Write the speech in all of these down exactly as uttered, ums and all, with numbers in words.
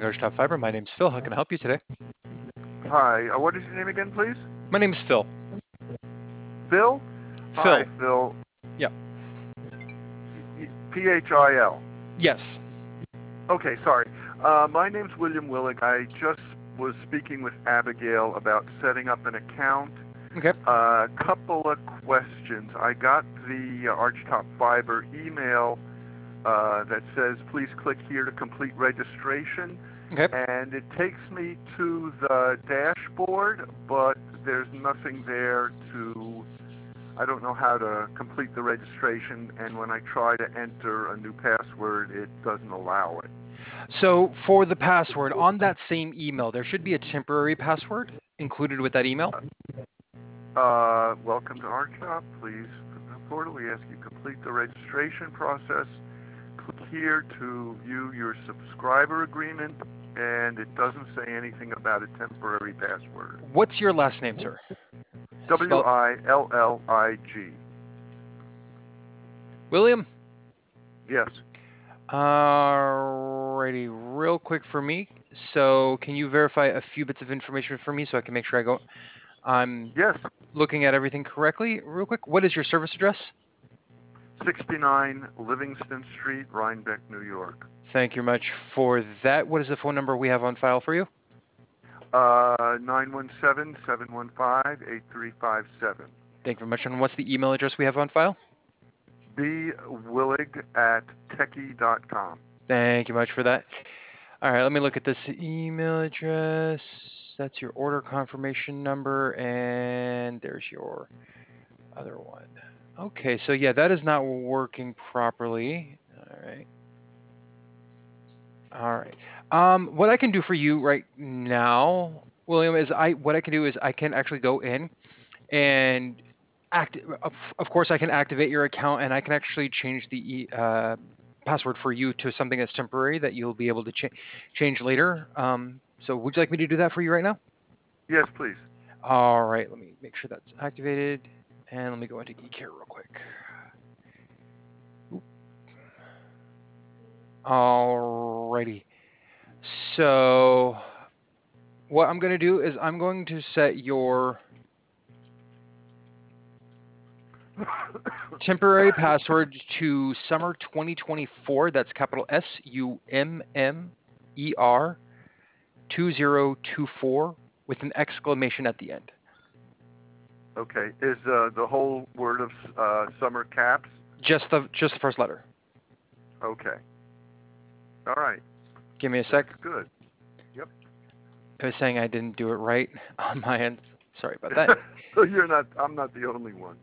Archtop Fiber. My name's Phil. How can I help you today? Hi, uh, what is your name again, please? My name is Phil. Phil? Hi, Phil. Phil. Yeah. P H I L. Yes. Okay, sorry. Uh, my name's William Willig. I just was speaking with Abigail about setting up an account. Okay. A uh, couple of questions. I got the uh, Archtop Fiber email uh, that says, please click here to complete registration. Okay. And it takes me to the dashboard, but there's nothing there to, I don't know how to complete the registration, and when I try to enter a new password, it doesn't allow it. So for the password, on that same email, there should be a temporary password included with that email. Uh, welcome to Archtop. Please, the portal, we ask you complete the registration process. Click here to view your subscriber agreement, and it doesn't say anything about a temporary password. What's your last name, sir? W I L L I G. William? Yes. Alrighty, real quick for me. So can you verify a few bits of information for me so I can make sure I go I'm Yes. looking at everything correctly? Real quick, what is your service address? sixty-nine Livingston Street, Rhinebeck, New York. Thank you much for that. What is the phone number we have on file for you? Uh, nine one seven, seven one five, eight three five seven. Thank you very much. And what's the email address we have on file? B Willig at techie dot com. Thank you much for that. All right, let me look at this email address. That's your order confirmation number, and there's your other one. Okay, so yeah, that is not working properly. All right. All right. Um, what I can do for you right now, William, is I what I can do is I can actually go in and act. Of, of course, I can activate your account, and I can actually change the uh, password for you to something that's temporary that you'll be able to cha change later. Um, so, would you like me to do that for you right now? Yes, please. All right. Let me make sure that's activated, and let me go into eCare real quick. Oop. All righty. So what I'm going to do is I'm going to set your temporary password to summer twenty twenty-four. That's capital S U M M E R two zero two four with an exclamation at the end. Okay. Is uh, the whole word of uh, summer caps? Just the just the first letter. Okay. All right. Give me a sec. That's good. Yep. I was saying I didn't do it right on my end. Sorry about that. So you're not, I'm not the only one.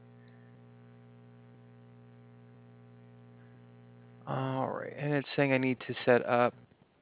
All right, and it's saying I need to set up.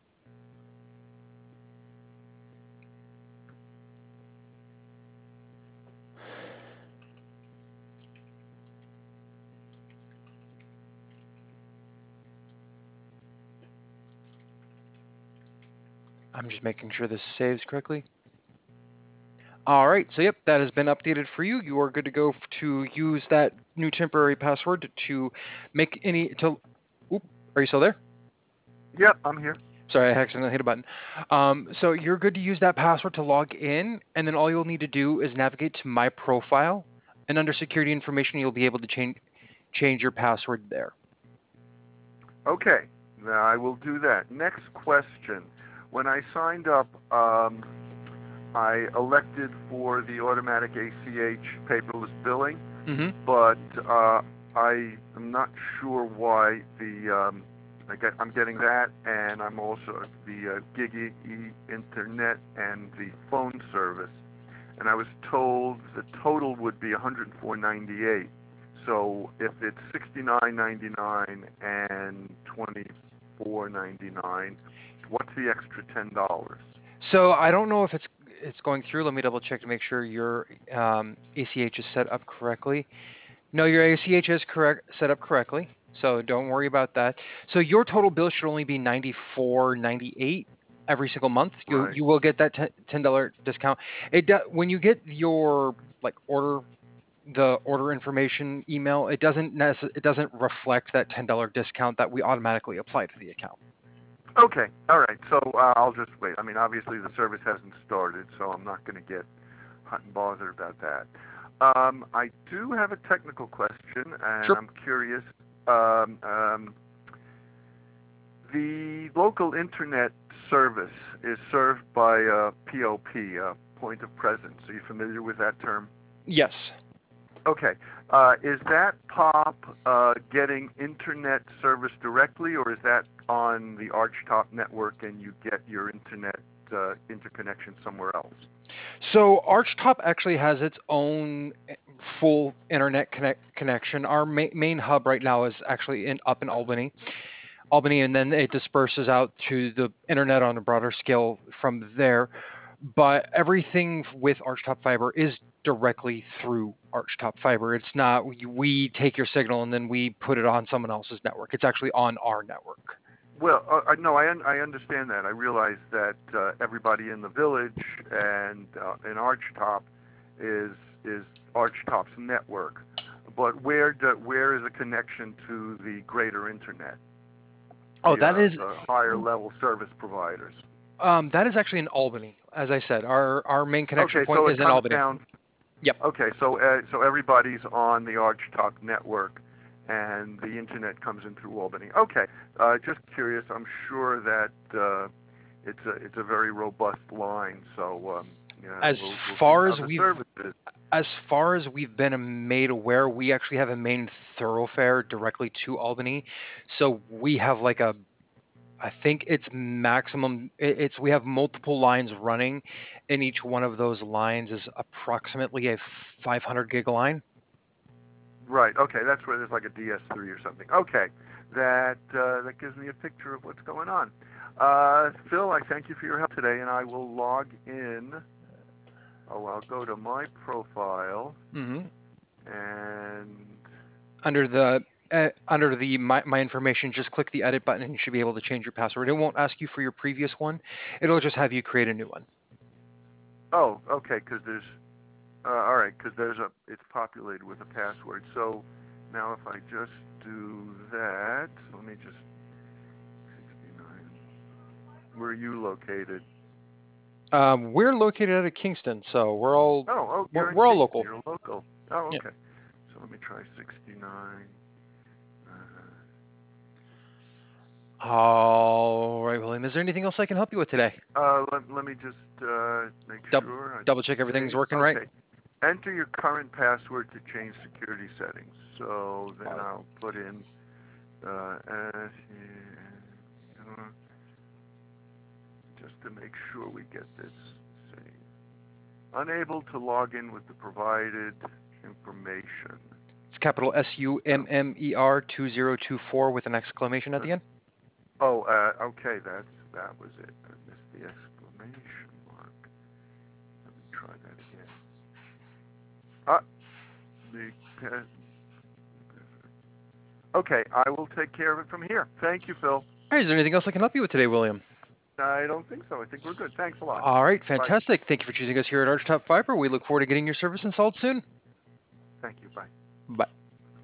I'm just making sure this saves correctly. All right, so yep, that has been updated for you. You are good to go to use that new temporary password to make any, to, oop, are you still there? Yep, I'm here. Sorry, I accidentally hit a button. Um, so you're good to use that password to log in, and then all you'll need to do is navigate to My Profile, and under Security Information, you'll be able to change change your password there. Okay, now I will do that. Next question. When I signed up, um, I elected for the automatic A C H paperless billing, Mm-hmm. but uh, I am not sure why the um, I get, I'm getting that, and I'm also the uh, Gigi Internet and the phone service. And I was told the total would be one hundred four ninety-eight. So if it's sixty-nine ninety-nine and twenty-four ninety-nine, what's the extra ten dollars? So I don't know if it's it's going through. Let me double check to make sure your um, A C H is set up correctly. No, your A C H is correct set up correctly, so don't worry about that. So your total bill should only be ninety-four ninety-eight every single month. You Right. you will get that ten dollar discount. It do, when you get your like order the order information email, it doesn't necess- it doesn't reflect that ten dollar discount that we automatically apply to the account. Okay, all right. So uh, I'll just wait. I mean, obviously the service hasn't started, so I'm not going to get hot and bothered about that. Um, I do have a technical question, and Sure. I'm curious. Um, um, the local internet service is served by uh, P O P, uh, point of presence. Are you familiar with that term? Yes. Okay. Uh, is that P O P uh, getting internet service directly, or is that on the ArchTop network and you get your internet uh, interconnection somewhere else? So ArchTop actually has its own full internet connect connection. Our ma main hub right now is actually in up in Albany, Albany, and then it disperses out to the internet on a broader scale from there. But everything with ArchTop Fiber is directly through ArchTop Fiber. It's not we, we take your signal and then we put it on someone else's network. It's actually on our network. Well, uh, no, I, un I understand that. I realize that uh, everybody in the village and uh, in ArchTop is is ArchTop's network. But where do, where is a connection to the greater internet? Oh, The, that uh, is the higher level service providers. um, that is actually in Albany. As I said, our our main connection Okay, point so it is in comes Albany. down. Yep. Okay, so uh, so everybody's on the ArchTop network, and the internet comes in through Albany. Okay, uh, just curious. I'm sure that uh, it's a it's a very robust line. So um, yeah, As we'll we'll see far how as the we've service is. as far as we've been made aware, we actually have a main thoroughfare directly to Albany. So we have like a I think it's maximum it- it's we have multiple lines running, and each one of those lines is approximately a five hundred gig line. Right. Okay, that's where there's like a D S three or something. Okay, that uh, that gives me a picture of what's going on. Uh, Phil, I thank you for your help today, and I will log in. Oh, I'll go to my profile hmm and Under the uh, under the my, my information, just click the edit button and you should be able to change your password. It won't ask you for your previous one. It'll just have you create a new one. oh, okay, because there's uh, all right, because there's a it's populated with a password. So now if I just do that, let me just sixty-nine. Where are you located? Um, we're located out of Kingston, so we're all Oh, oh, we're, you're in we're all Kingston. local. You're local. Oh, Yeah. okay. So let me try sixty-nine. Uh, All right, William. Is there anything else I can help you with today? uh, let, let me just uh, make Double sure. double check I everything's save. working right. Okay. Enter your current password to change security settings. So then Uh, I'll put in uh, S, uh, just to make sure we get this saved. Unable to log in with the provided information. It's capital S U M M E R two zero two four with an exclamation at the end. Oh, uh, okay, that's that was it. I missed the exclamation mark. Let me try that again. Ah, the okay, I will take care of it from here. Thank you, Phil. All right, is there anything else I can help you with today, William? I don't think so. I think we're good. Thanks a lot. All right, Bye. fantastic. Thank you for choosing us here at ArchTop Fiber. We look forward to getting your service installed soon. Thank you. Bye. Bye.